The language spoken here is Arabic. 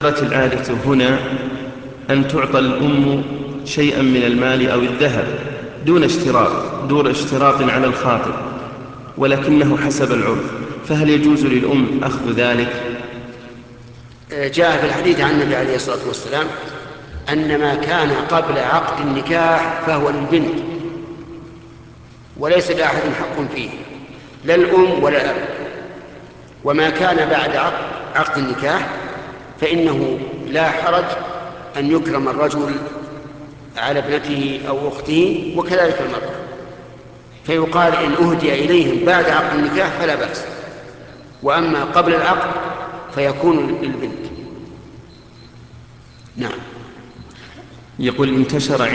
العادة هنا أن تعطى الأم شيئا من المال أو الذهب دون اشتراط على الخاطب، ولكنه حسب العرف، فهل يجوز للأم أخذ ذلك؟ جاء في الحديث عن النبي عليه الصلاة والسلام أن ما كان قبل عقد النكاح فهو للبنت وليس لأحد حق فيه، لا الأم ولا الأب. وما كان بعد عقد النكاح فإنه لا حرج أن يكرم الرجل على ابنته أو أخته، وكذلك المرأة، فيقال إن أهدي إليهم بعد عقد النكاح فلا بأس، وأما قبل العقد فيكون للبنت. نعم. يقول انتشر